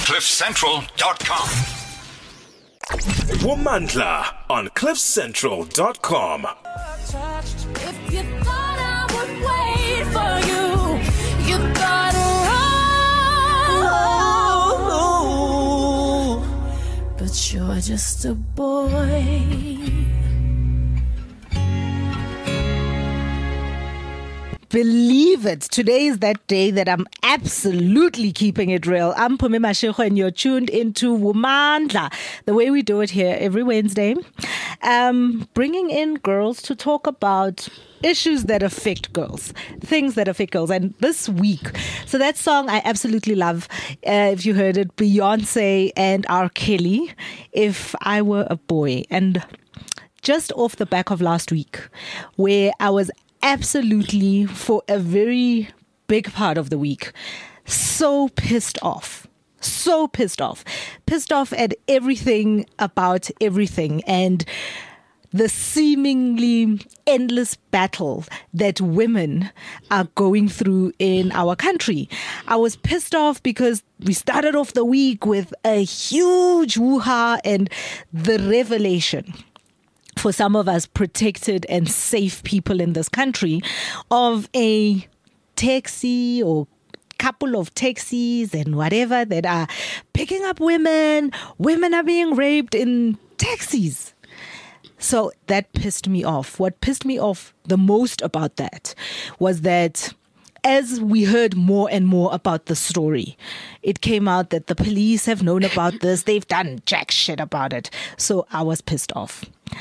CliffCentral.com. Womandla on CliffCentral.com. If you thought I would wait for you, you thought wrong. But you're just a boy. Believe it. Today is that day that I'm absolutely keeping it real. I'm Pumi Mashego and you're tuned into Womandla, the way we do it here every Wednesday. Bringing in girls to talk about issues that affect girls, things that affect girls. And this week, so that song I absolutely love, if you heard it, Beyonce and R. Kelly, If I Were a Boy. And just off the back of last week, where I was absolutely, for a very big part of the week, so pissed off at everything about everything and the seemingly endless battle that women are going through in our country. I was pissed off because we started off the week with a huge woo-ha and the revelation for some of us protected and safe people in this country of a taxi or couple of taxis and whatever that are picking up women. Women are being raped in taxis. So that pissed me off. What pissed me off the most about that was that as we heard more and more about the story, it came out that the police have known about this. They've done jack shit about it. So I was pissed off.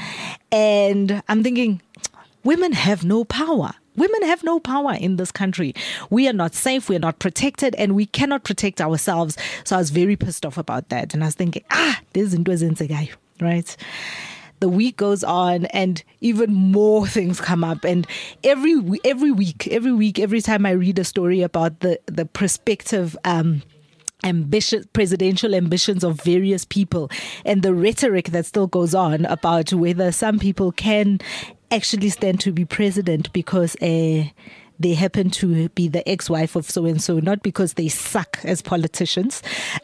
And I'm thinking, women have no power. Women have no power in this country. We are not safe. We are not protected and we cannot protect ourselves. So I was very pissed off about that. And I was thinking, this is a guy, right? The week goes on and even more things come up. And every week, every time I read a story about the prospective presidential ambitions of various people and the rhetoric that still goes on about whether some people can actually stand to be president because they happen to be the ex-wife of so-and-so, not because they suck as politicians,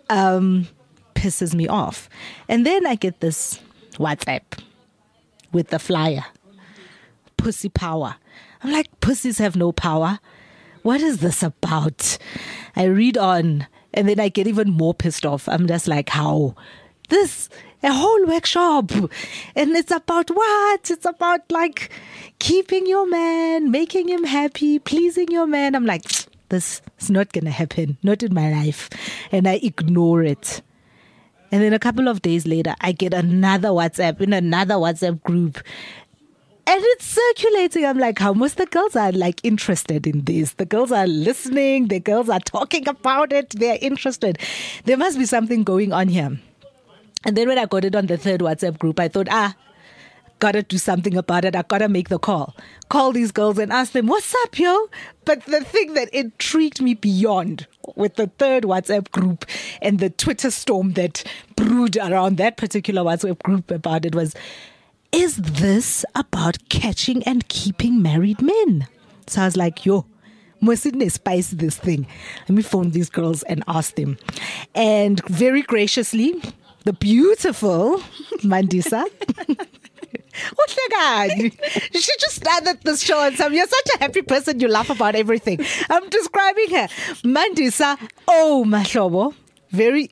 pisses me off. And then I get this WhatsApp with the flyer, pussy power. I'm like, pussies have no power. What is this about? I read on and then I get even more pissed off. I'm just like, how? This, a whole workshop. And it's about what? It's about like keeping your man, making him happy, pleasing your man. I'm like, this is not going to happen. Not in my life. And I ignore it. And then a couple of days later, I get another WhatsApp in another WhatsApp group. And it's circulating. I'm like, how most the girls are like interested in this. The girls are listening. The girls are talking about it. They're interested. There must be something going on here. And then when I got it on the third WhatsApp group, I thought, gotta do something about it. I gotta make the call. Call these girls and ask them, what's up, yo? But the thing that intrigued me beyond with the third WhatsApp group and the Twitter storm that brewed around that particular WhatsApp group about it was, is this about catching and keeping married men? So I was like, must it spice this thing? Let me phone these girls and ask them. And very graciously, the beautiful Mandisa, she just started this show and you're such a happy person, you laugh about everything. I'm describing her. Mandisa, mahlobo. Very,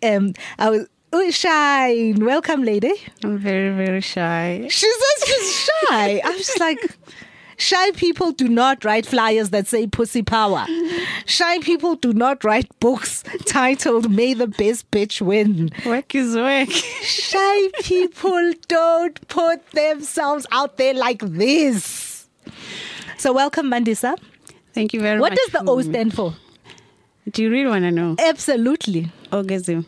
shy. Welcome, lady. I'm very, very shy. She says she's shy. I'm just like, shy people do not write flyers that say pussy power. Shy people do not write books titled May the Best Bitch Win. Work is work. Shy people don't put themselves out there like this. So welcome, Mandisa. Thank you very much. What does the O stand for? Do you really want to know? Absolutely. Orgasm.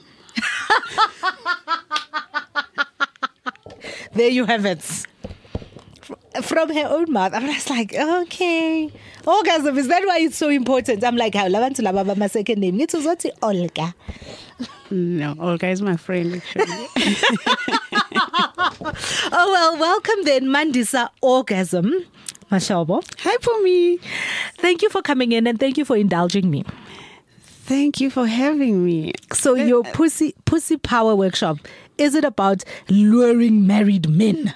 There you have it. From her own mouth. I'm just like, okay. Orgasm, is that why it's so important? I'm like, my second name. It's Olga. No, Olga is my friend, actually. Oh, well, welcome then, Mandisa Orgasm. Mashabo. Hi, Pumi. Thank you for coming in and thank you for indulging me. Thank you for having me. So your pussy power workshop, is it about luring married men?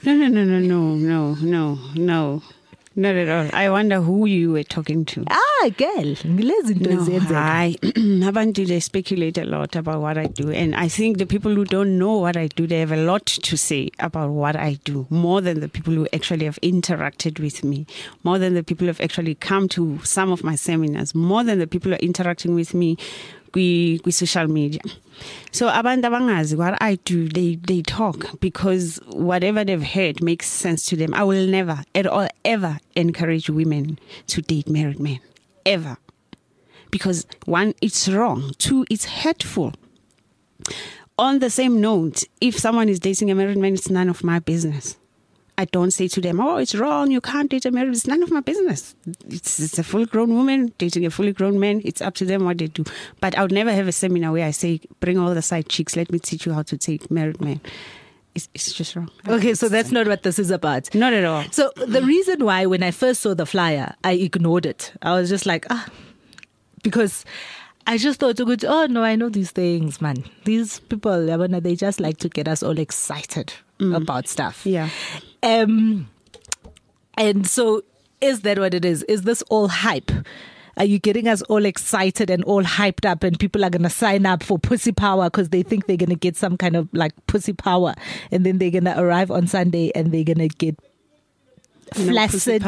No. Not at all. I wonder who you were talking to. Girl. I abantu, they speculate a lot about what I do. And I think the people who don't know what I do, they have a lot to say about what I do, more than the people who actually have interacted with me, more than the people who have actually come to some of my seminars, more than the people who are interacting with me with social media. So abantu abangazi what I do, they talk because whatever they've heard makes sense to them. I will never at all ever encourage women to date married men. Ever. Because one, it's wrong. Two, it's hurtful. On the same note, if someone is dating a married man, it's none of my business. I don't say to them, oh, it's wrong, you can't date a married. It's none of my business. It's a fully grown woman dating a fully grown man. It's up to them what they do. But I would never have a seminar where I say, bring all the side chicks, let me teach you how to take married men. It's just wrong. Okay, so that's not what this is about. Not at all. So the reason why when I first saw the flyer, I ignored it. I was just like, because I just thought, oh no, I know these things, man. These people, they just like to get us all excited about stuff. Yeah. And so is that what it is? Is this all hype? Are you getting us all excited and all hyped up and people are going to sign up for pussy power because they think they're going to get some kind of like pussy power and then they're going to arrive on Sunday and they're going to get flaccid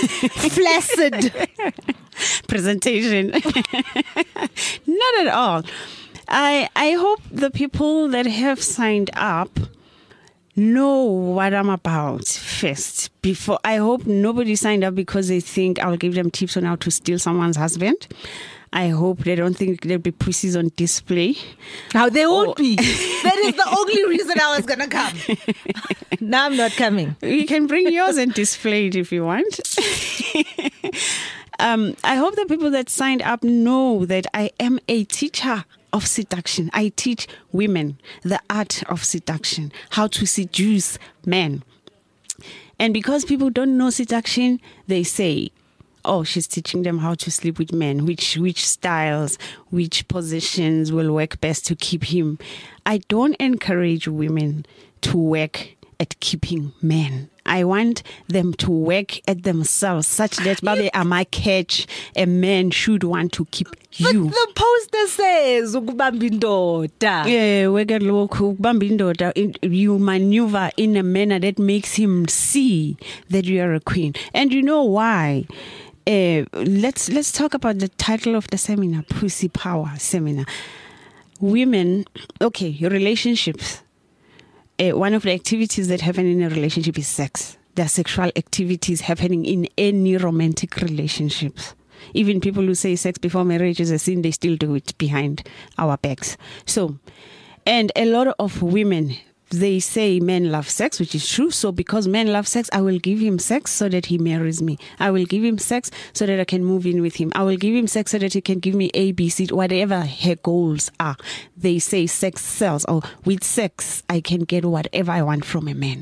presentation? Not at all. I hope the people that have signed up know what I'm about first. Before, I hope nobody signed up because they think I'll give them tips on how to steal someone's husband. I hope they don't think there'll be pussies on display. Now there won't be. That is the only reason I was gonna come. Now I'm not coming. You can bring yours and display it if you want. I hope the people that signed up know that I am a teacher of seduction. I teach women the art of seduction, how to seduce men. And because people don't know seduction, they say, oh, she's teaching them how to sleep with men, which styles, which positions will work best to keep him. I don't encourage women to work at keeping men. I want them to work at themselves such that Babe Ama catch a man should want to keep you. But the poster says ukubamba indoda. You maneuver in a manner that makes him see that you are a queen. And you know why? Let's talk about the title of the seminar, Pussy Power Seminar. Women, okay, your relationships. One of the activities that happen in a relationship is sex. There are sexual activities happening in any romantic relationships. Even people who say sex before marriage is a sin, they still do it behind our backs. So, and a lot of women, they say men love sex, which is true. So because men love sex, I will give him sex so that he marries me. I will give him sex so that I can move in with him. I will give him sex so that he can give me A, B, C, whatever her goals are. They say sex sells, or with sex, I can get whatever I want from a man.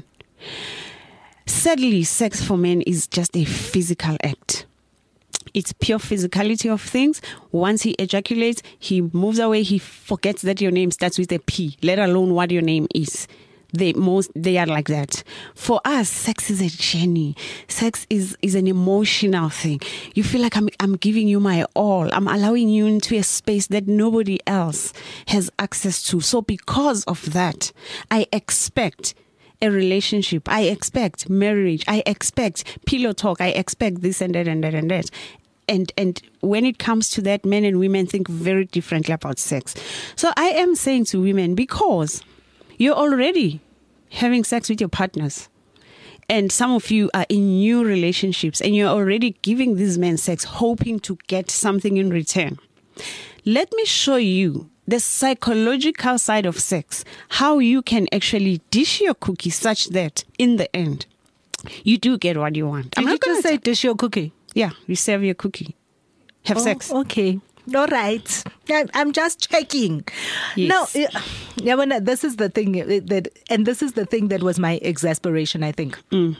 Sadly, sex for men is just a physical act. It's pure physicality of things. Once he ejaculates, he moves away. He forgets that your name starts with a P, let alone what your name is. They are like that. For us, sex is a journey. Sex is an emotional thing. You feel like I'm giving you my all. I'm allowing you into a space that nobody else has access to. So because of that, I expect a relationship. I expect marriage. I expect pillow talk. I expect this and that and that and that. And when it comes to that, men and women think very differently about sex. So I am saying to women, because you're already having sex with your partners, and some of you are in new relationships, and you're already giving these men sex, hoping to get something in return. Let me show you the psychological side of sex, how you can actually dish your cookie such that in the end, you do get what you want. Did you just say dish your cookie? Yeah, you serve your cookie. Have sex. Okay. All right. I'm just checking. Yes. No, this is the thing that was my exasperation, I think.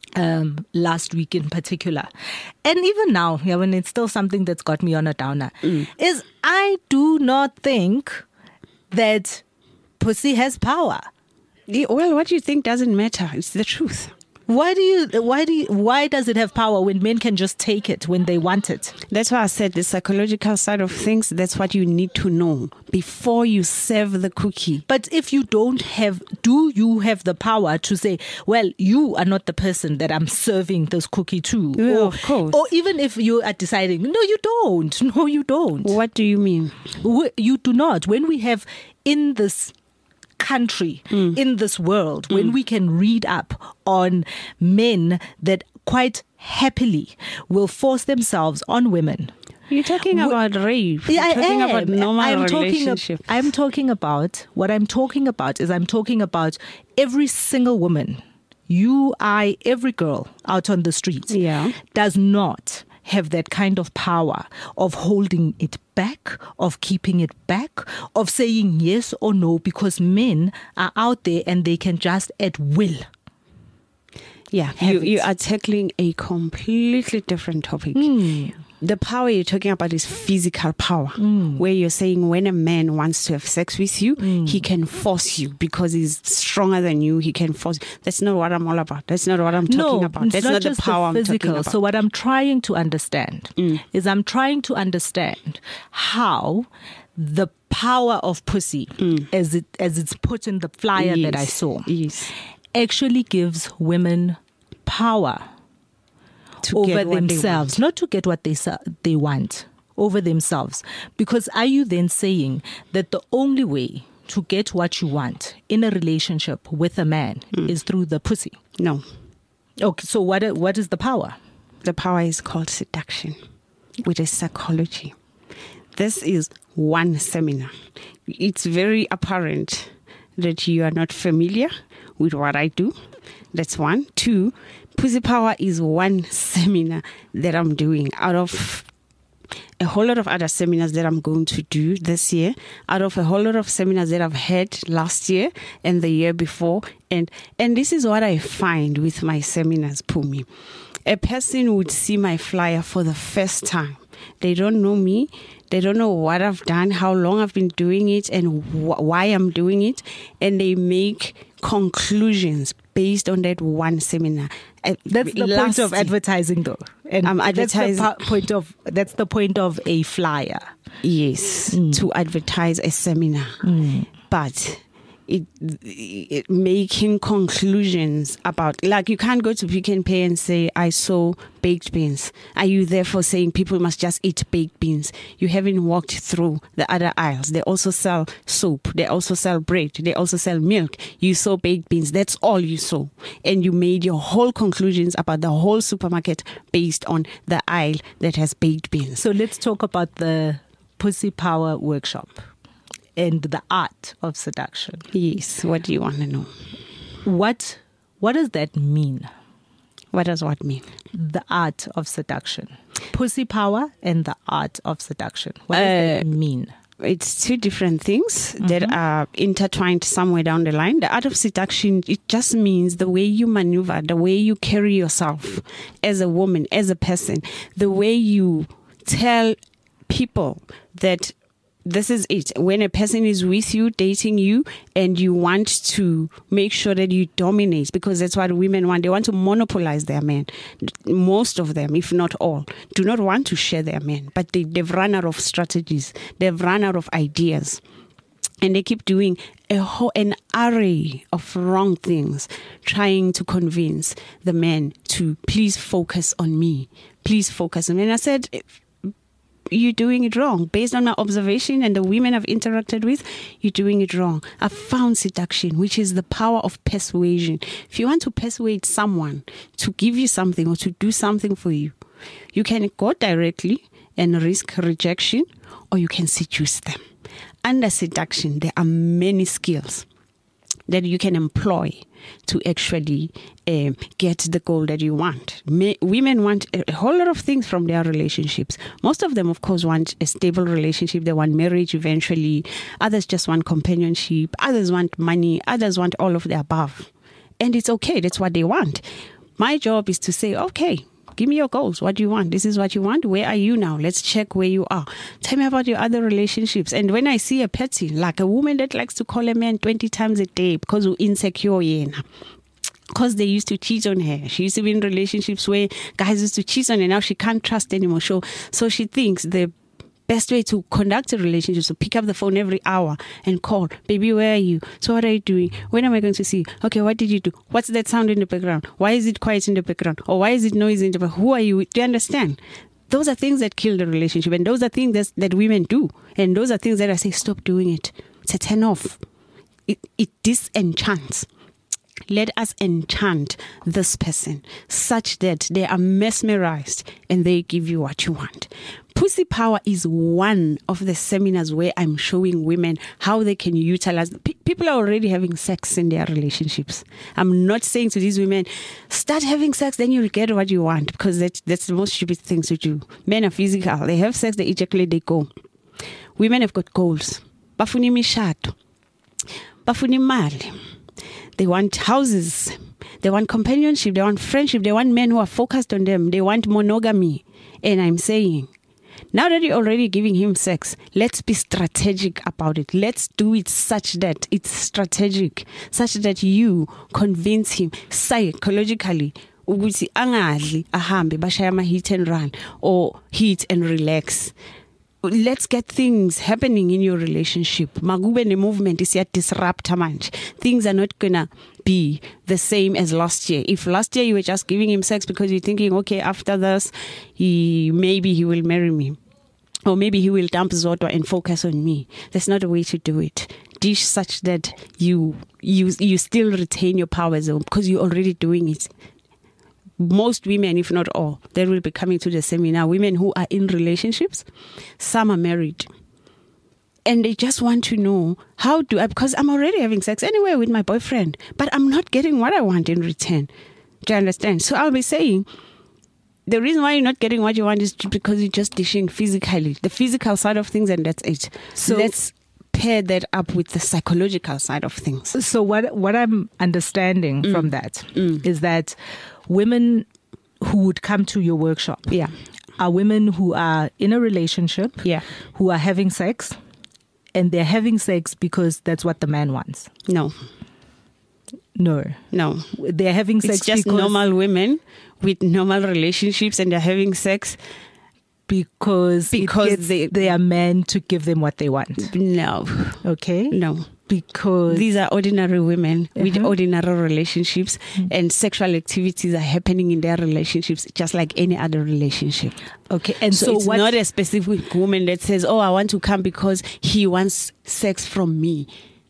last week in particular. And even now, yeah, when it's still something that's got me on a downer, is I do not think that pussy has power. Well, what you think doesn't matter. It's the truth. Why does it have power when men can just take it when they want it? That's why I said the psychological side of things, that's what you need to know before you serve the cookie. But if you don't have, do you have the power to say, well, you are not the person that I'm serving this cookie to? Yeah, or, of course. Or even if you are deciding, no, you don't. No, you don't. What do you mean? You do not. When we have in this country, in this world, when we can read up on men that quite happily will force themselves on women. You're talking about rape. Yeah, You're talking about normal I'm relationships. I'm talking about every single woman, you, I, every girl out on the streets does not have that kind of power of holding it back, of keeping it back, of saying yes or no, because men are out there and they can just at will. Yeah, you are tackling a completely different topic. The power you're talking about is physical power, where you're saying when a man wants to have sex with you, he can force you because he's stronger than you. He can force. That's not what I'm all about. That's not what I'm talking about. That's not the power I'm talking about. So what I'm trying to understand is I'm trying to understand how the power of pussy, as it's put in the flyer that I saw, actually gives women power over themselves, not to get what they want, over themselves. Because are you then saying that the only way to get what you want in a relationship with a man is through the pussy? No. Okay, so what is the power? The power is called seduction, which is psychology. This is one seminar. It's very apparent that you are not familiar with what I do. That's one. Two, Pussy Power is one seminar that I'm doing out of a whole lot of other seminars that I'm going to do this year, out of a whole lot of seminars that I've had last year and the year before. And this is what I find with my seminars, Pumi. A person would see my flyer for the first time. They don't know me. They don't know what I've done, how long I've been doing it, and why I'm doing it. And they make conclusions based on that one seminar. That's the point of advertising, though. And I'm advertising. That's the point of a flyer. Yes, to advertise a seminar. But it making conclusions about, like, you can't go to Pick n Pay and say, I saw baked beans. Are you therefore saying people must just eat baked beans? You haven't walked through the other aisles. They also sell soap. They also sell bread. They also sell milk. You saw baked beans. That's all you saw. And you made your whole conclusions about the whole supermarket based on the aisle that has baked beans. So let's talk about the Pussy Power workshop and the art of seduction. Yes. What do you want to know? What does that mean? What does what mean? The art of seduction. Pussy Power and the art of seduction. What does that mean? It's two different things that are intertwined somewhere down the line. The art of seduction, it just means the way you maneuver, the way you carry yourself as a woman, as a person, the way you tell people that this is it. When a person is with you, dating you, and you want to make sure that you dominate, because that's what women want. They want to monopolize their men. Most of them, if not all, do not want to share their men, but they've run out of strategies. They've run out of ideas. And they keep doing an array of wrong things, trying to convince the men to please focus on me. Please focus on me. And I said, you're doing it wrong. Based on my observation and the women I've interacted with, you're doing it wrong. I've found seduction, which is the power of persuasion. If you want to persuade someone to give you something or to do something for you, you can go directly and risk rejection, or you can seduce them. Under seduction, there are many skills that you can employ to actually get the goal that you want. Women want a whole lot of things from their relationships. Most of them, of course, want a stable relationship. They want marriage eventually. Others just want companionship. Others want money. Others want all of the above. And it's okay. That's what they want. My job is to say, okay, give me your goals. What do you want? This is what you want. Where are you now? Let's check where you are. Tell me about your other relationships. And when I see a petty, like a woman that likes to call a man 20 times a day because we're insecure, because they used to cheat on her. She used to be in relationships where guys used to cheat on her. Now she can't trust anymore. So she thinks the best way to conduct a relationship is to pick up the phone every hour and call, baby, where are you? So what are you doing? When am I going to see you? Okay, what did you do? What's that sound in the background? Why is it quiet in the background? Or why is it noisy in the background? Who are you? Do you understand? Those are things that kill the relationship, and those are things that women do, and those are things that I say, stop doing it. It's a turn off. It disenchants. Let us enchant this person such that they are mesmerized and they give you what you want. Pussy Power is one of the seminars where I'm showing women how they can utilize. People are already having sex in their relationships. I'm not saying to these women, start having sex, then you'll get what you want, because that's the most stupid thing to do. Men are physical. They have sex, they ejaculate, they go. Women have got goals. Bafuni mishado. Bafuni mali. They want houses. They want companionship. They want friendship. They want men who are focused on them. They want monogamy. And I'm saying, now that you're already giving him sex, let's be strategic about it. Let's do it such that it's strategic, such that you convince him psychologically ukuthi angadli ahambe bashaya ama hit and run or hit and relax. Let's get things happening in your relationship. Magube ne movement is yet disrupt manje. Things are not gonna be the same as last year. If last year you were just giving him sex because you're thinking, okay, after this, maybe he will marry me, or maybe he will dump Zodwa and focus on me. That's not a way to do it. Dish such that you still retain your power zone because you're already doing it. Most women, if not all, that will be coming to the seminar, women who are in relationships, some are married. And they just want to know, how do I, because I'm already having sex anyway with my boyfriend, but I'm not getting what I want in return. Do you understand? So I'll be saying, the reason why you're not getting what you want is because you're just dishing physically, the physical side of things, and that's it. So let's pair that up with the psychological side of things. So what I'm understanding from that is that women who would come to your workshop are women who are in a relationship, who are having sex, and they're having sex because that's what the man wants. No. They're having sex it's just because normal women with normal relationships, and they're having sex because they are men to give them what they want. No. Okay. No. Because these are ordinary women with ordinary relationships, and sexual activities are happening in their relationships just like any other relationship. Okay, and so it's not a specific woman that says, oh, I want to come because he wants sex from me.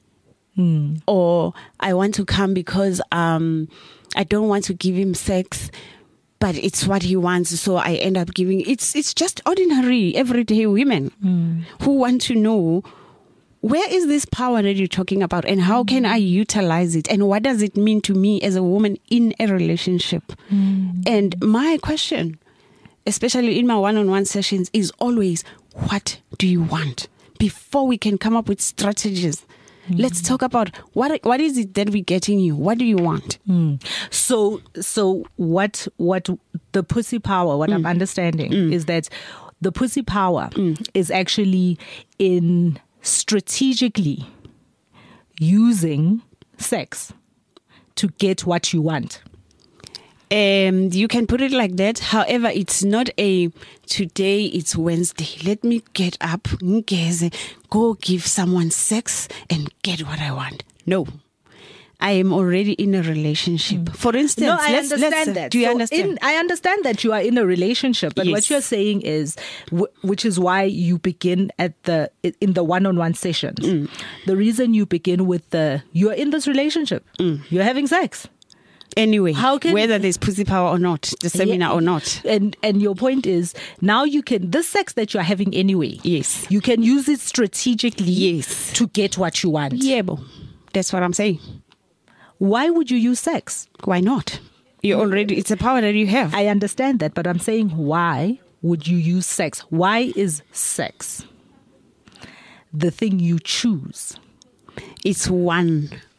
Or I want to come because I don't want to give him sex, but it's what he wants, so I end up giving. It's just ordinary, everyday women who want to know, where is this power that you're talking about, and how can I utilize it, and what does it mean to me as a woman in a relationship? And my question, especially in my one-on-one sessions, is always, what do you want? Before we can come up with strategies, let's talk about what is it that we're getting you? What do you want? So what the pussy power, what I'm understanding is that the pussy power is actually in strategically using sex to get what you want. You can put it like that. However, it's not a today, it's Wednesday, let me get up, go give someone sex and get what I want. No. I am already in a relationship. For instance, no, I understand that. Do you understand? I understand that you are in a relationship, but what you're saying is, which is why you begin in the one-on-one sessions. The reason you begin with you're in this relationship, you're having sex. Anyway, whether there's pussy power or not, the seminar or not. And your point is, now you can, this sex that you're having anyway, you can use it strategically to get what you want. Yeah, that's what I'm saying. Why would you use sex? Why not? It's a power that you have. I understand that, but I'm saying, why would you use sex? Why is sex the thing you choose? It's one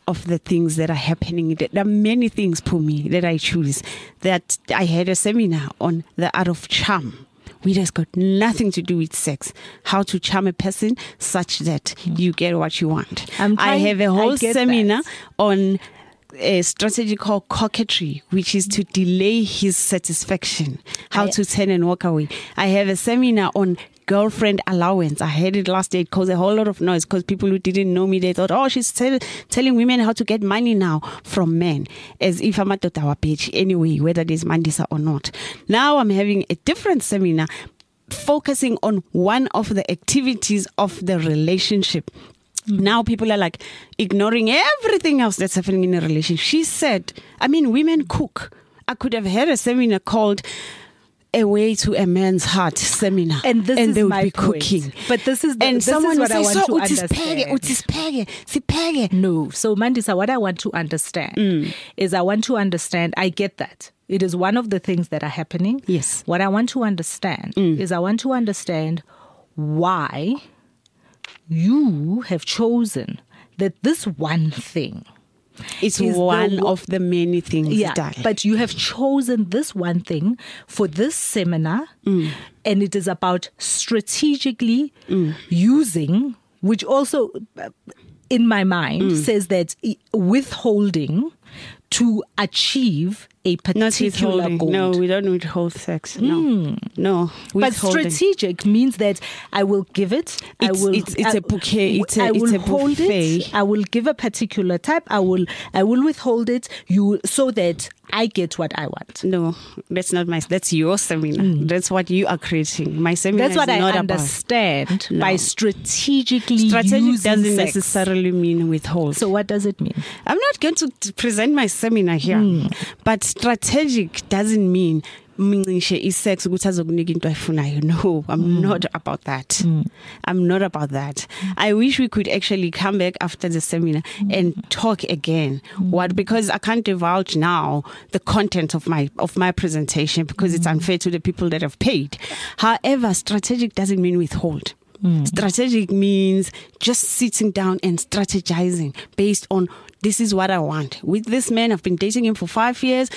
of the things that are happening. There are many things for me that I choose. That I had a seminar on the art of charm, which has got nothing to do with sex. How to charm a person such that you get what you want. I have a whole seminar on a strategy called coquetry, which is to delay his satisfaction, how to turn and walk away. I have a seminar on girlfriend allowance. I heard it last day. It caused a whole lot of noise because people who didn't know me, they thought, oh, she's telling women how to get money now from men, as if I'm at our page anyway, whether there's Mandisa or not. Now I'm having a different seminar focusing on one of the activities of the relationship. Now people are like ignoring everything else that's happening in a relationship. She said, I mean, women cook. I could have had a seminar called A Way to a Man's Heart seminar, and this is they would my be point. cooking. But this is and this someone is would what I say, want so to understand. No, so Mandisa, what I want to understand is I want to understand. I get that. It is one of the things that are happening. Yes. What I want to understand is I want to understand why you have chosen that this one thing it's one of the many things. Yeah, but you have chosen this one thing for this seminar, and it is about strategically using, which also in my mind says that withholding to achieve a particular goal. No, we don't withhold sex. No. But strategic means that I will give it. It's a bouquet. It's a hold buffet. it. I will give a particular type. I will withhold it. So that I get what I want. No, that's your seminar. That's what you are creating. My seminar. That's what is not I understand by strategically Strategic using doesn't sex. necessarily mean withhold. So what does it mean? I'm not going to present my seminar here, but strategic doesn't mean is sex. No, I'm not about that. I'm not about that. I wish we could actually come back after the seminar and talk again. Because I can't divulge now the content of my presentation because it's unfair to the people that have paid. However, strategic doesn't mean withhold. Strategic means just sitting down and strategizing based on this is what I want. With this man, I've been dating him for 5 years.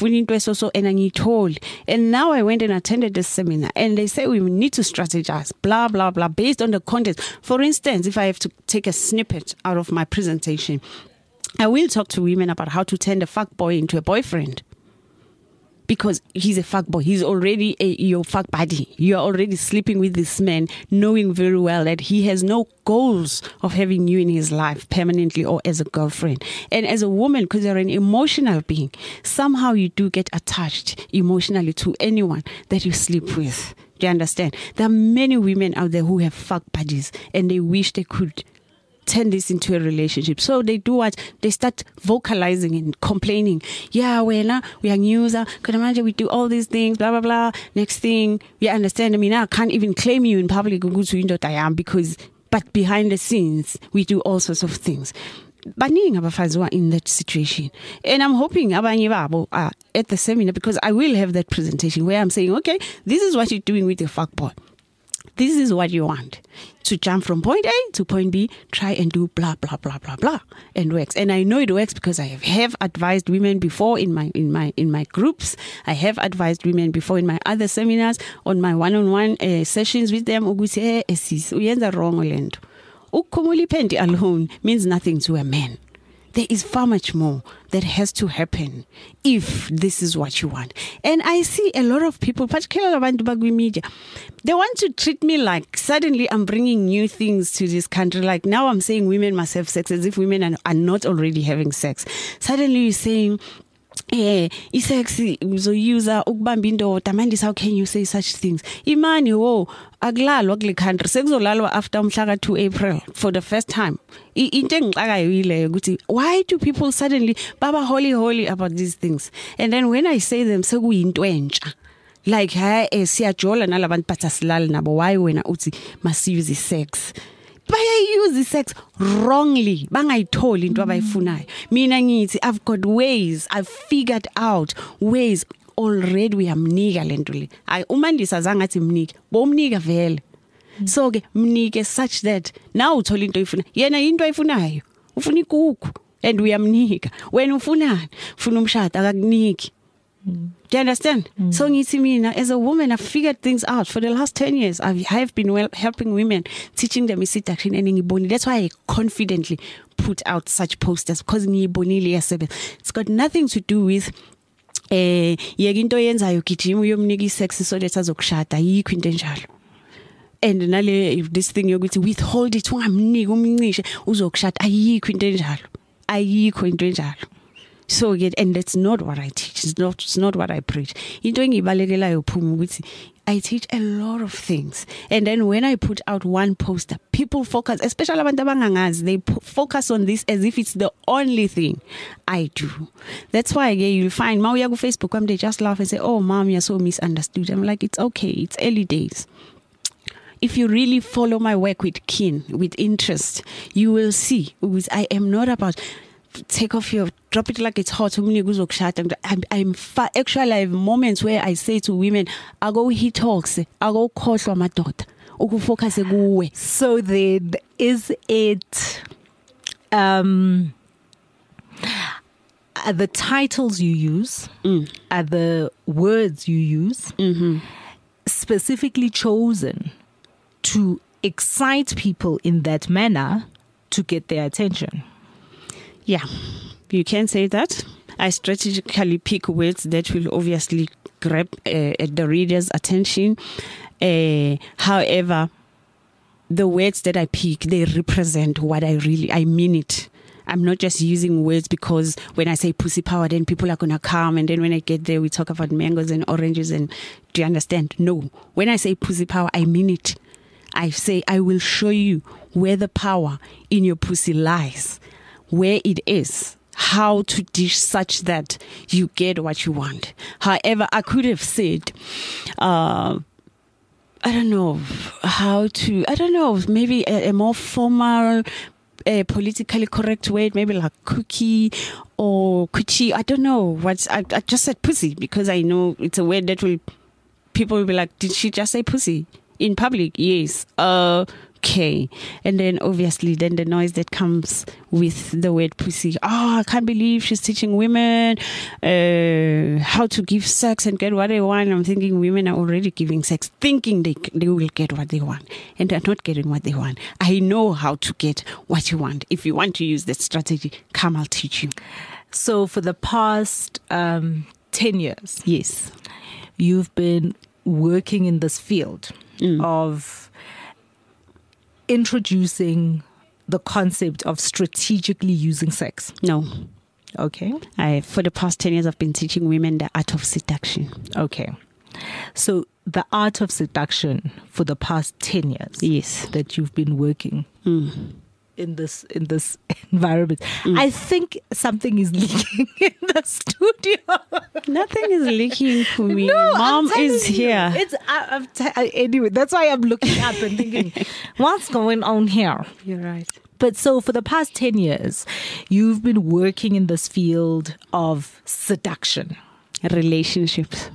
And now I went and attended this seminar and they say we need to strategize, blah, blah, blah, based on the content. For instance, if I have to take a snippet out of my presentation, I will talk to women about how to turn a fuckboy into a boyfriend. Because he's a fuckboy. He's already your fuck buddy. You're already sleeping with this man, knowing very well that he has no goals of having you in his life permanently or as a girlfriend. And as a woman, because you're an emotional being, somehow you do get attached emotionally to anyone that you sleep with. Do you understand? There are many women out there who have fuck buddies and they wish they could turn this into a relationship. So they do what? They start vocalizing and complaining. Yeah, we are news. Could imagine we do all these things, blah, blah, blah. Next thing, we understand. I mean, I can't even claim you in public because, but behind the scenes, we do all sorts of things. Baningi abafazi who are in that situation. And I'm hoping abanye babo are at the seminar because I will have that presentation where I'm saying, okay, this is what you're doing with your fuckboy. This is what you want. To jump from point A to point B, try and do blah, blah, blah, blah, blah, and works. And I know it works because I have advised women before in my groups. I have advised women before in my other seminars, on my one-on-one sessions with them. Uyenza wrong lento. Ukumuli pendi alone means nothing to a man. There is far much more that has to happen if this is what you want. And I see a lot of people, particularly abantu bagwi media, they want to treat me like suddenly I'm bringing new things to this country. Like now I'm saying women must have sex as if women are not already having sex. Suddenly you're saying, sex user ukubamba indoda manje how can you say such things? Imani akulalwa kule country sekuzolalwa after umhla ka2 April for the first time. Into engixakayo yileyo ukuthi why do people suddenly baba holy about these things? And then when I say them sekuyinto entsha. Like siyajola nalabantu bathasilala nabo why wena uthi masiuse sex. Use sex wrongly bangayitholi into abayifunayo. Mina ngithi I've got ways, I've figured out ways already uyamnika lento le. Hayi uMandisa zangathi mnike bomnika vele. So ke mnike such that now uthola into oyifuna. Yena into ayifunayo ufuna ikuku. and uyamnika. Wena ufunani? Ufuna umshado akakuniki. Do you understand? So ngithi mina as a woman I've figured things out for the last 10 years. I have been helping women, teaching them seduction and ngiboni. That's why I confidently put out such posters because ngibonile yasebenza. It's got nothing to do with yeke into yenzayo gijima uyomnika isex so that azokushada yikho into enjalo. And nale this thing yokuthi withhold it ungamniki umncishe uzokushada ayikho into enjalo. Ayikho into enjalo. So and that's not what I teach. It's not what I preach. Into engibalekelayo Phumi ukuthi I teach a lot of things. And then when I put out one poster, people focus, especially abantu abangangazi, they focus on this as if it's the only thing I do. That's why you'll find mawuya ku Facebook they just laugh and say, "Oh, mom, you're so misunderstood." I'm like, it's okay. It's early days. If you really follow my work with keen, with interest, you will see I am not about take off your drop it like it's hot. Actually, I have moments where I say to women, I go he talks, I go call for my daughter. So then, is it the titles you use, are the words you use, specifically chosen to excite people in that manner to get their attention? Yeah, you can say that. I strategically pick words that will obviously grab the reader's attention. However, the words that I pick, they represent what I mean it. I'm not just using words because when I say pussy power, then people are going to come. And then when I get there, we talk about mangoes and oranges. And do you understand? No. When I say pussy power, I mean it. I say, I will show you where the power in your pussy lies, where it is, how to dish such that you get what you want. However, I could have said, I don't know, maybe a more formal, politically correct word, maybe like cookie or coochie. I don't know what, I just said pussy because I know it's a word that people will be like, did she just say pussy? In public? Yes. Okay. And then obviously then the noise that comes with the word pussy. Oh, I can't believe she's teaching women how to give sex and get what they want. I'm thinking women are already giving sex, thinking they will get what they want, and they're not getting what they want. I know how to get what you want. If you want to use that strategy, come, I'll teach you. So for the past 10 years, yes, you've been working in this field of introducing the concept of strategically using sex. No. Okay. For the past 10 years, I've been teaching women the art of seduction. Okay. So the art of seduction for the past 10 years. Yes. That you've been working in this environment. I think something is leaking in the studio. Nothing is leaking for me. No, Mom is here. It's anyway. That's why I'm looking up and thinking, what's going on here? You're right. But so for the past 10 years, you've been working in this field of seduction, relationships.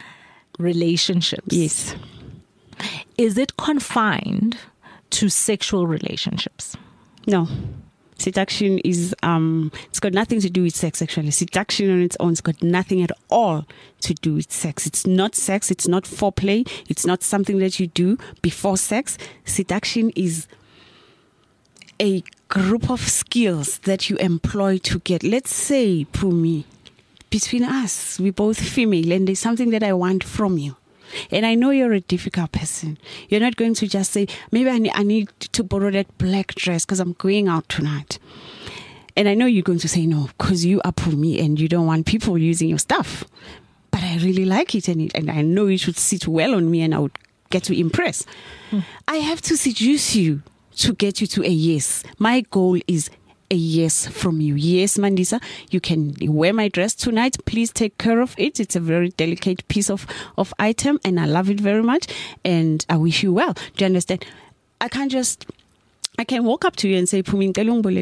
Yes. Is it confined to sexual relationships? No. Seduction is, it's got nothing to do with sex, actually. Seduction on its own has got nothing at all to do with sex. It's not sex. It's not foreplay. It's not something that you do before sex. Seduction is a group of skills that you employ to get, let's say, Phumi, between us, we're both female, and there's something that I want from you. And I know you're a difficult person. You're not going to just say, maybe I need to borrow that black dress because I'm going out tonight. And I know you're going to say no because you are Phumi and you don't want people using your stuff. But I really like it and I know it should sit well on me and I would get to impress. I have to seduce you to get you to a yes. My goal is a yes from you. Yes, Mandisa, you can wear my dress tonight. Please take care of it. It's a very delicate piece of item and I love it very much and I wish you well. Do you understand? I can walk up to you and say, Phumi,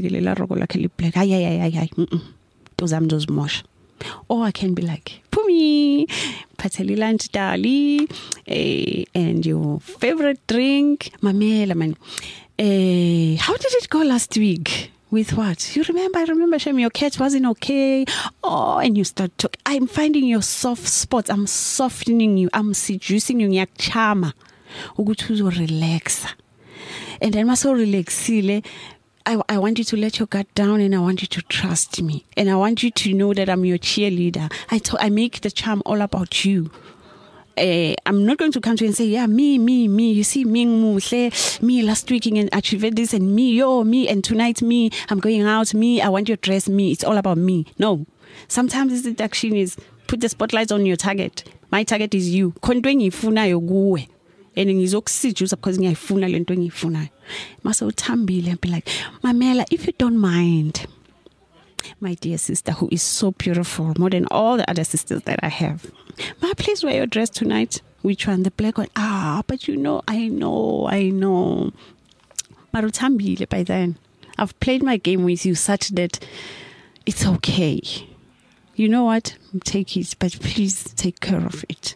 or I can be like, Phumi, pateli lunch dali, and your favorite drink, mamela man. How did it go last week? With what? You remember, I remember, Shem, your cat wasn't okay. Oh, and you start talking. I'm finding your soft spots. I'm softening you. I'm seducing you. Ngiyakchama. Ukuthi uzorelaxa. And then maso relaxile, I want you to let your guard down and I want you to trust me. And I want you to know that I'm your cheerleader. I make the charm all about you. I'm not going to come to you and say, yeah, me. You see, me last week and achieved this, and me, and tonight, me, I'm going out, me, I want your dress, me. It's all about me. No. Sometimes the seduction is put the spotlight on your target. My target is you. Konto engifuna yokuwe. And ngizokusijuza because ngiyayifuna lento engiyifunayo. Mase uthambile and be like, Mamela, if you don't mind, my dear sister, who is so beautiful, more than all the other sisters that I have. Ma, please wear your dress tonight. Which one? The black one? But you know, I know. Marutambile, by then. I've played my game with you such that it's okay. You know what? Take it, but please take care of it.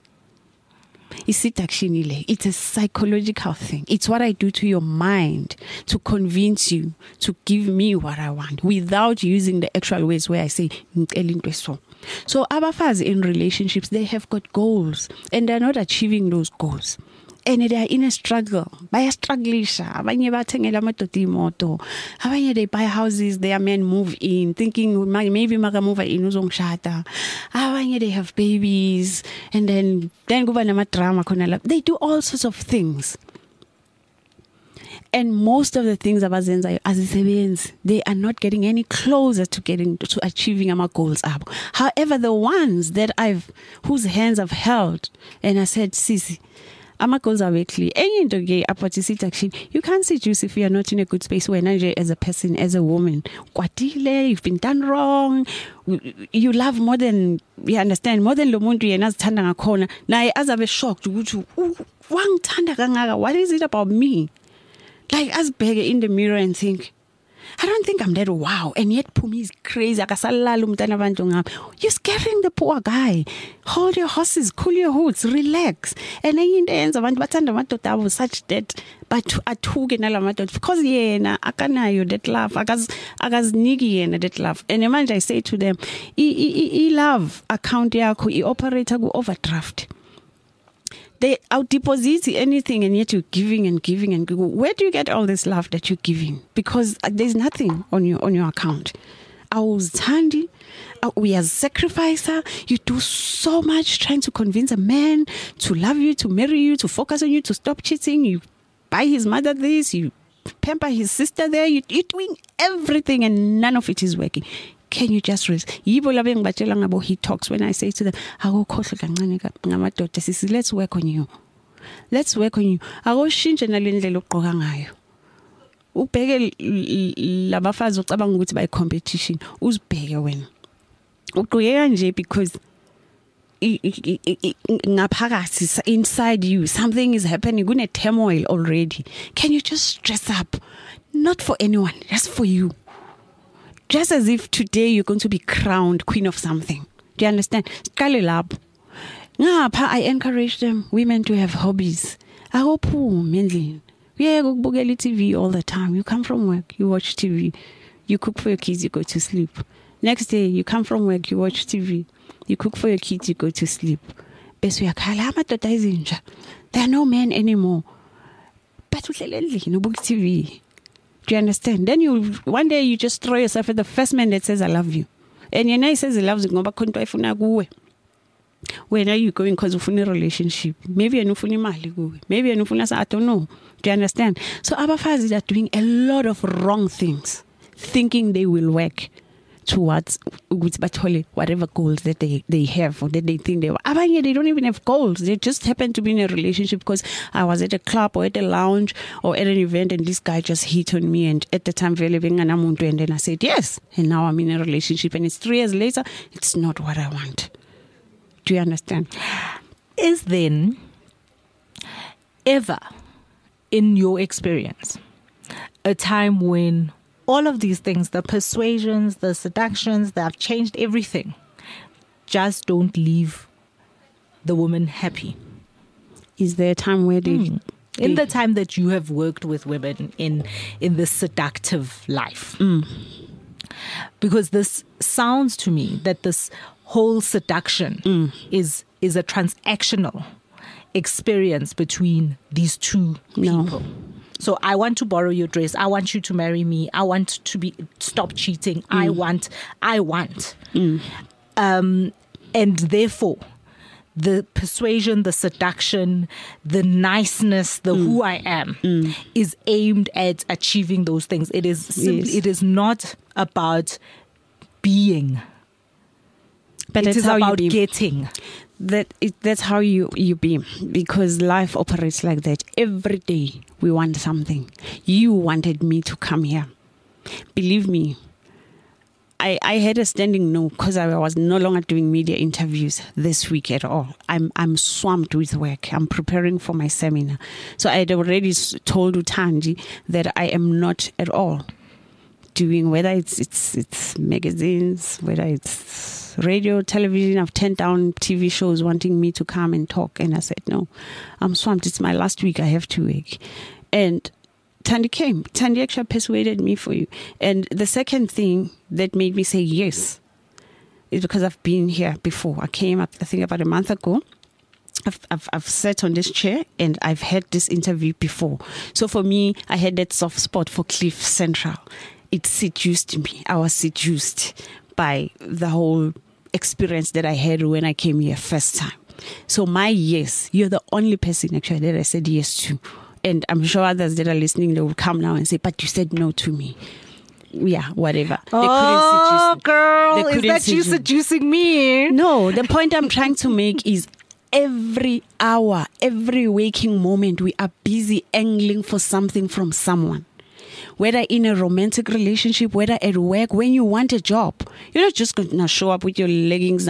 It's a psychological thing. It's what I do to your mind to convince you to give me what I want without using the actual words where I say so abafazi in relationships, they have got goals and they're not achieving those goals. And they are in a struggle. Bayastrugglisha. Abanye bathengela amadoda imoto. Abanye they buy houses, their men move in, thinking maybe maka move in uzongishada. Abanye they have babies, and then kuba namadrama khona lapha. They do all sorts of things. And most of the things abazenzayo azisebenzi, they are not getting any closer to achieving our goals abo. However, the ones that whose hands I've held and I said, Sisi, our goals are very clear. You can't seduce if you are not in a good space. When as a person, as a woman, you've been done wrong. You love more than you understand, more than Lomundu and as Tanda corner. Now, as I was shocked, what is it about me? Like, as beg in the mirror and think, I don't think I'm that wow. And yet Pumi is crazy. You're scaring the poor guy. Hold your horses, cool your hoods, relax. And then in the end, I was such that, but because akanayo that love, nigi that love. And imagine I say to them, love account yako, operator go overdraft. They out deposit anything, and yet you're giving and giving and giving. Where do you get all this love that you're giving? Because there's nothing on your account. I was handy. We are sacrificer. You do so much trying to convince a man to love you, to marry you, to focus on you, to stop cheating. You buy his mother this, you pamper his sister there. You're doing everything, and none of it is working. Can you just rest? He talks when I say to them, let's work on you. Let's work on you. Ubheke labafazi ucabanga ukuthi by competition uzibheke wena. Uqhubeka nje because ngaphakathi inside you something is happening, kune turmoil already. Can you just dress up? Not for anyone, just for you. Just as if today you're going to be crowned queen of something. Do you understand? I encourage them, women, to have hobbies. I hope mainly. Yeah, go bugeli TV all the time. You come from work, you watch TV. You cook for your kids, you go to sleep. Next day, you come from work, you watch TV. You cook for your kids, you go to sleep. There are no men anymore. But no book TV. Do you understand? Then one day you just throw yourself at the first man that says I love you. And your nice says he loves you. Where are you going? Because of a relationship. Maybe you're not mali. Maybe you're not, I don't know. Do you understand? So abafazis are doing a lot of wrong things, thinking they will work towards whatever goals that they have or that they think they have. They don't even have goals. They just happen to be in a relationship because I was at a club or at a lounge or at an event and this guy just hit on me, and at the time and then I said yes, and now I'm in a relationship, and it's 3 years later, it's not what I want. Do you understand? Is then ever in your experience a time when all of these things, the persuasions, the seductions, that have changed everything, just don't leave the woman happy? Is there a time where they... In the time that you have worked with women in this seductive life, because this sounds to me that this whole seduction is a transactional experience between these two No. people. So I want to borrow your dress. I want you to marry me. I want to stop cheating. I want. And therefore, the persuasion, the seduction, the niceness, the who I am is aimed at achieving those things. It is simply, Yes. it is not about being. But It that's is how about you be. getting. That's how you be, because life operates like that. Every day we want something. You wanted me to come here. Believe me, I had a standing no because I was no longer doing media interviews this week at all. I'm swamped with work. I'm preparing for my seminar. So I had already told Utanji that I am not at all doing, whether it's magazines, whether it's radio, television. I've turned down TV shows wanting me to come and talk, and I said no, I'm swamped. It's my last week. I have to work. And Thandi came. Thandi actually persuaded me for you. And the second thing that made me say yes is because I've been here before. I came up, I think, about a month ago. I've sat on this chair and I've had this interview before. So for me, I had that soft spot for Cliff Central. It seduced me. I was seduced by the whole experience that I had when I came here first time. So my yes, you're the only person actually that I said yes to. And I'm sure others that are listening, they will come now and say, but you said no to me. Yeah, whatever. Oh, girl, is that you seduce- seducing me? No, the point I'm trying to make is every hour, every waking moment, we are busy angling for something from someone. Whether in a romantic relationship, whether at work, when you want a job, you're not just going to show up with your leggings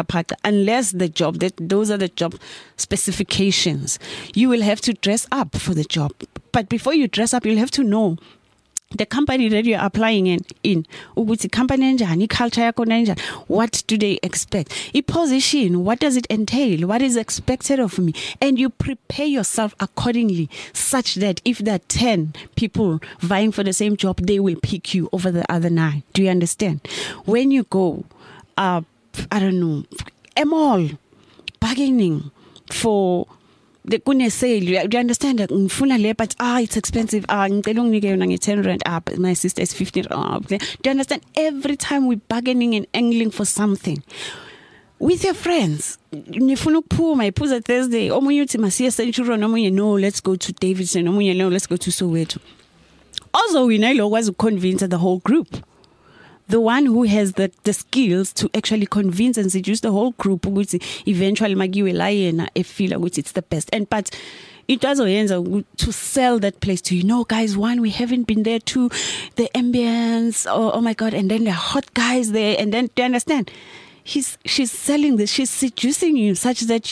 unless the job, those are the job specifications. You will have to dress up for the job. But before you dress up, you'll have to know the company that you're applying in ukuthi company enjani, culture yakhona enjani, what do they expect, position, what does it entail, what is expected of me, and you prepare yourself accordingly such that if there are 10 people vying for the same job, they will pick you over the other 9. Do you understand? When you go I don't know, a mall bargaining for the kune sale, do you understand that ngifuna le, but it's expensive, ngicela unginike yona nge-10 rand, but my sister is 15 rand. Do you understand? Every time we're bargaining and angling for something with your friends, nifuna ukuphuma iphuza Thursday, omunye uthi masiye Centurion, omunye no, let's go to Davidson, omunye no, let's go to Soweto. Also we know was to convince the whole group. The one who has the skills to actually convince and seduce the whole group, which eventually magiwe la yena efila which it's the best. And but it does to sell that place to, guys, one, we haven't been there, two, the ambience, oh my God, and then the hot guys there, and then, do you understand? She's selling this, she's seducing you such that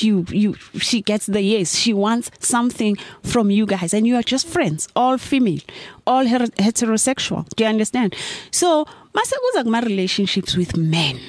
she gets the yes. She wants something from you guys, and you are just friends, all female, all heterosexual. Do you understand? So my relationships with men,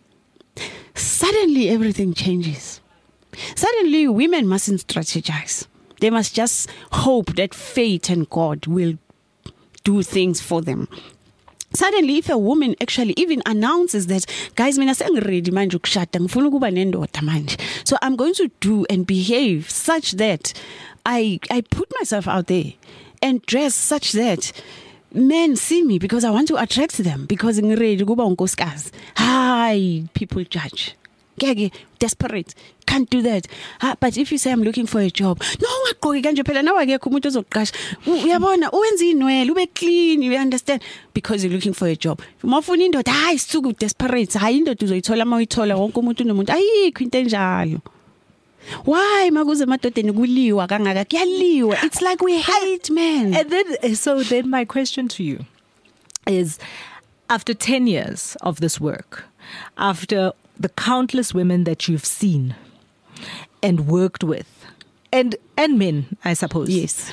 suddenly everything changes. Suddenly women mustn't strategize. They must just hope that fate and God will do things for them. Suddenly, if a woman actually even announces that, guys, mina sengready manje ukushada, ngifuna ukuba nendoda manje, so I'm going to do and behave such that I put myself out there and dress such that men see me because I want to attract them, because ngready ukuba unkosikazi. Hi, people judge. Desperate, can't do that. But if you say I'm looking for a job, no, now I get uyabona uwenza inwele ube clean, you understand, because you're looking for a job. Mafuna indoda isisuku desperate, hayi indoda uzoyithola mawuyithola wonke umuntu nomuntu ayikho into enjalo. Why makuze emadodeni kuliwa kangaka? Kuyaliwa. It's like we hate men. And then my question to you is, after 10 years of this work, after the countless women that you've seen and worked with, and men, I suppose. Yes.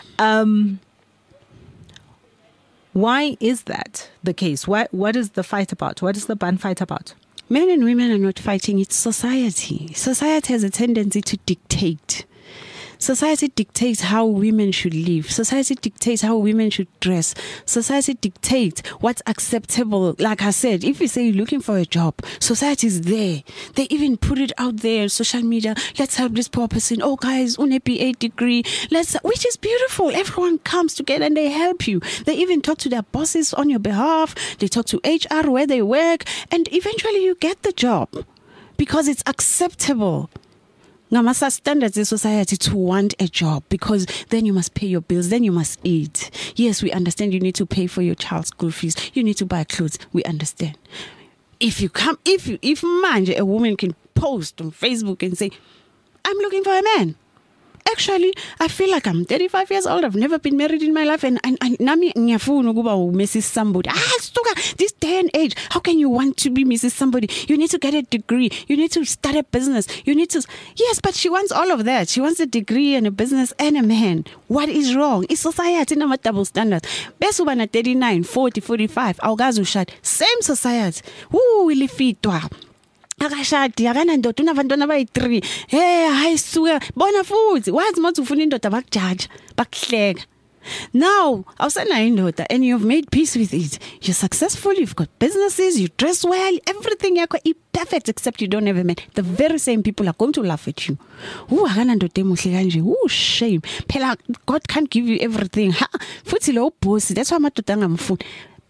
Why is that the case? What is the fight about? What is the bun fight about? Men and women are not fighting. It's society. Society has a tendency to dictate. Society dictates how women should live. Society dictates how women should dress. Society dictates what's acceptable. Like I said, if you say you're looking for a job, society is there. They even put it out there on social media. Let's help this poor person. Oh, guys, un BA degree. Which is beautiful. Everyone comes together and they help you. They even talk to their bosses on your behalf. They talk to HR where they work. And eventually you get the job because it's acceptable. Ngamasa standards in society to want a job, because then you must pay your bills, then you must eat. Yes, we understand you need to pay for your child's school fees, you need to buy clothes. We understand. If manje, a woman can post on Facebook and say, I'm looking for a man. Actually, I feel like I'm 35 years old. I've never been married in my life, and nami ngiyafuna ukuba Mrs. Somebody. This day and age, how can you want to be Mrs. Somebody? You need to get a degree. You need to start a business. You need to. Yes, but she wants all of that. She wants a degree and a business and a man. What is wrong? It's society nama double standards. Besuba na 39, 40, 45. Awukazi ushada. Same society. Ilifitwa. Akashadi akana ndoda unabantwana abayi3 hayisuka bona futhi wazi manje ufuna indoda bakujaja bakuhleka. Now awusenayo indoda and you've made peace with it, you're successful, you've got businesses, you dress well, everything yakho is perfect except you don't have a man. The very same people are going to laugh at you. Akana ndoda emuhle kanje. Shame phela God can't give you everything. Futhi lo boss, that's why amadoda angamfuni.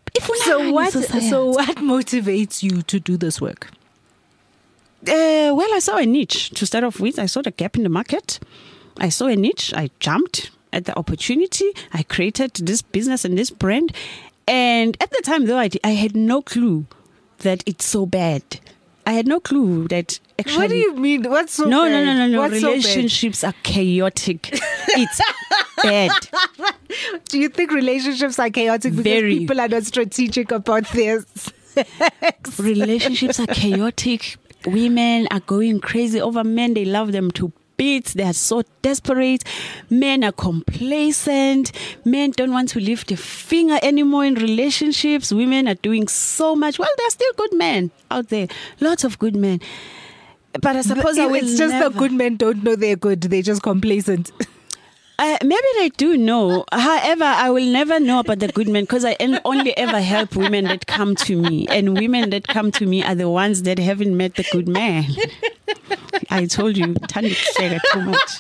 So what motivates you to do this work? Well, I saw a niche to start off with. I saw the gap in the market. I saw a niche. I jumped at the opportunity. I created this business and this brand. And at the time, though, I had no clue that it's so bad. I had no clue that actually... What do you mean? What's so no, bad? No. What's Relationships are chaotic. It's bad. Do you think relationships are chaotic because Very. people are not strategic about this? Relationships are chaotic. Women are going crazy over men. They love them to bits. They are so desperate. Men are complacent. Men don't want to lift a finger anymore in relationships. Women are doing so much. Well, there are still good men out there. Lots of good men. But I suppose it's just the good men don't know they're good. They're just complacent. Maybe they do know. However, I will never know about the good men because I only ever help women that come to me. And women that come to me are the ones that haven't met the good man. I told you, Tandi too much.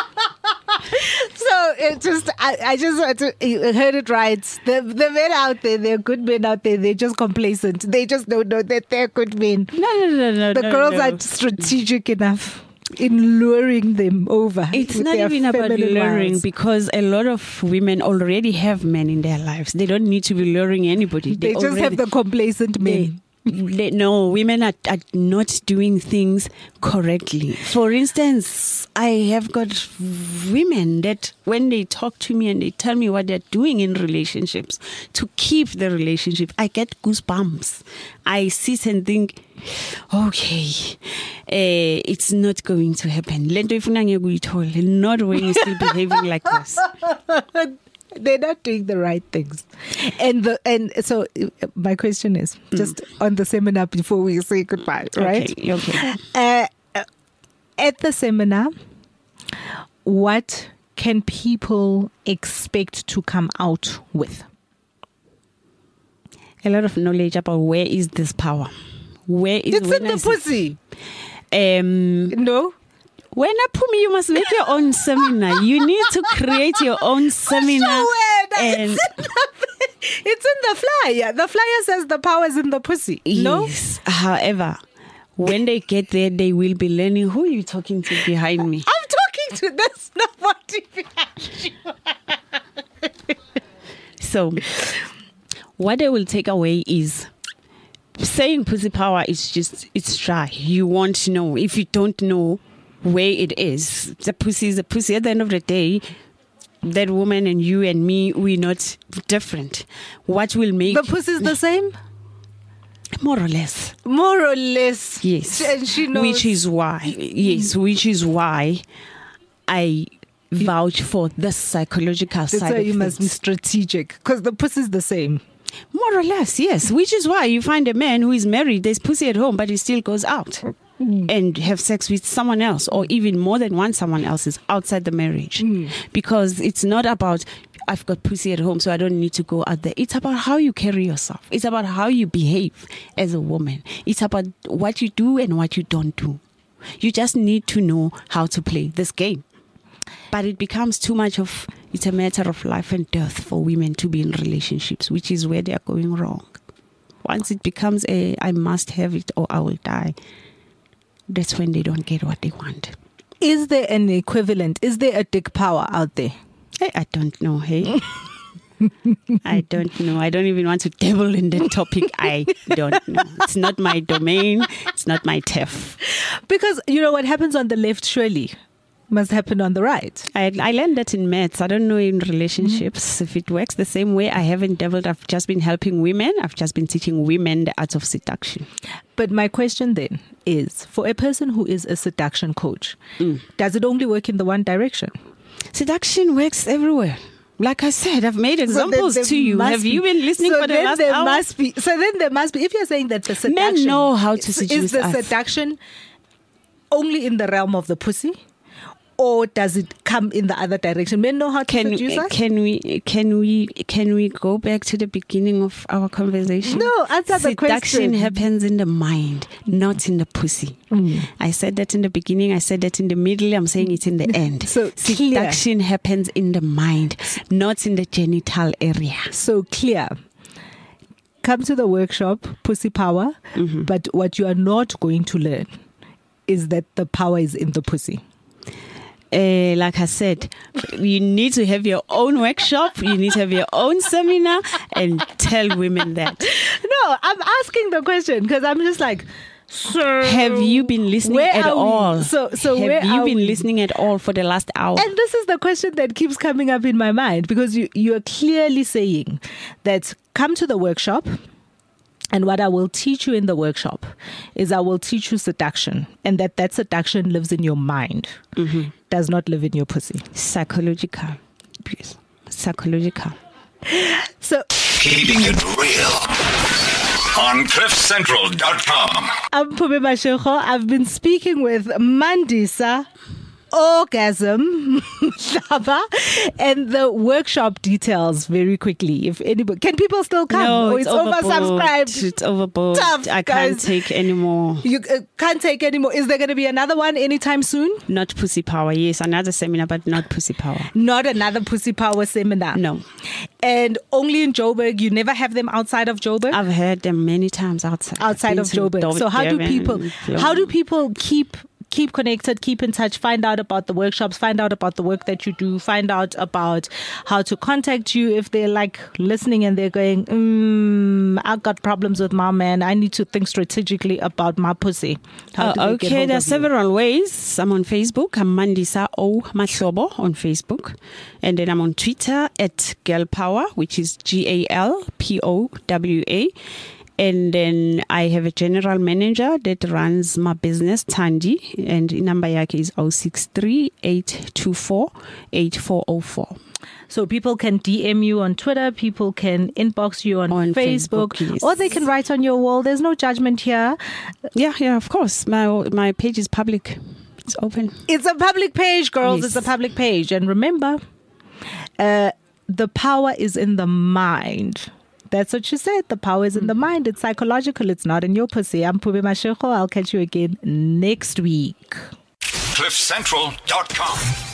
So it just, I just heard it right. The men out there, they're good men out there. They're just complacent. They just don't know that they're good men. No. The girls are strategic enough in luring them over. It's not even about luring because a lot of women already have men in their lives. They don't need to be luring anybody. They just have the complacent men. No, women are not doing things correctly. For instance, I have got women that when they talk to me and they tell me what they're doing in relationships to keep the relationship, I get goosebumps. I sit and think, okay, it's not going to happen. Not when you're still behaving like this. They're not doing the right things. And so my question is just on the seminar before we say goodbye, right? Okay. At the seminar, what can people expect to come out with? A lot of knowledge about where is this power. It's in the pussy. No. When you must make your own seminar. You need to create your own seminar. It's in the flyer. The flyer says the power is in the pussy. No? Yes. However, when they get there, they will be learning. Who are you talking to behind me? I'm talking to this nobody behind you. So, what they will take away is saying pussy power is just, it's dry. You won't know. If you don't know where it is, the pussy is a pussy. At the end of the day, that woman and you and me, we're not different. What will make the pussy is the same? More or less. More or less. Yes. And she knows. Which is why I vouch for the psychological side. That's why you must be things. strategic because the pussy is the same. More or less, yes. Which is why you find a man who is married, there's pussy at home, but he still goes out. and have sex with someone else, or even more than one someone else's outside the marriage. Because it's not about, I've got pussy at home, so I don't need to go out there. It's about how you carry yourself. It's about how you behave as a woman. It's about what you do and what you don't do. You just need to know how to play this game. But it becomes too much of, it's a matter of life and death for women to be in relationships, which is where they are going wrong. Once it becomes I must have it or I will die, that's when they don't get what they want. Is there an equivalent? Is there a dick power out there? Hey, I don't know, hey. I don't know. I don't even want to dabble in that topic. I don't know. It's not my domain. It's not my turf. Because, you know, what happens on the left surely must happen on the right. I learned that in maths. I don't know in relationships if it works the same way. I haven't dabbled. I've just been helping women. I've just been teaching women the art of seduction. But my question then is, for a person who is a seduction coach, does it only work in the one direction? Seduction works everywhere. Like I said, I've made examples to you. Have you been listening for the last hour? So then there must be, if you're saying that the seduction... Men know how to seduce us. Is the seduction only in the realm of the pussy? Or does it come in the other direction? Men know how to seduce us? Can we go back to the beginning of our conversation? No, answer the question. Seduction happens in the mind, not in the pussy. I said that in the beginning. I said that in the middle. I'm saying it in the end. So seduction happens in the mind, not in the genital area. So clear. Come to the workshop, Pussy Power. But what you are not going to learn is that the power is in the pussy. Like I said, you need to have your own workshop, you need to have your own seminar, and tell women that. No, I'm asking the question because I'm just like, so have you been listening at all? So have you been listening at all for the last hour? And this is the question that keeps coming up in my mind, because you are clearly saying that come to the workshop. And what I will teach you in the workshop is I will teach you seduction, and that seduction lives in your mind, does not live in your pussy. Psychological. Yes. Psychological. So keeping it real on CliffCentral.com. I'm Pube Mashego. I've been speaking with Mandisa Orgasm Hlaba, and the workshop details very quickly. If anybody, can people still come? No, or it's oversubscribed. It's overbooked. Tough, I can't take any more. You can't take any more. Is there going to be another one anytime soon? Not Pussy Power. Yes, another seminar, but not Pussy Power. Not another Pussy Power seminar. No. And only in Joburg. You never have them outside of Joburg? I've heard them many times outside of Joburg. So how do people keep connected, keep in touch, find out about the workshops, find out about the work that you do, find out about how to contact you if they're like listening and they're going, I've got problems with my man, I need to think strategically about my pussy. Okay, there are several ways. I'm on Facebook. I'm Mandisa O Mahlobo on Facebook. And then I'm on Twitter at Girl Power, which is GALPOWA. And then I have a general manager that runs my business, Tandy, and number yake is 063-824-8404. So people can DM you on Twitter, people can inbox you on Facebook, yes. Or they can write on your wall. There's no judgment here. Yeah, of course. My page is public. It's open. It's a public page, girls. Yes. It's a public page. And remember, the power is in the mind. That's what she said. The power is in the mind. It's psychological. It's not in your pussy. I'm Pube Mashego. I'll catch you again next week. CliffCentral.com.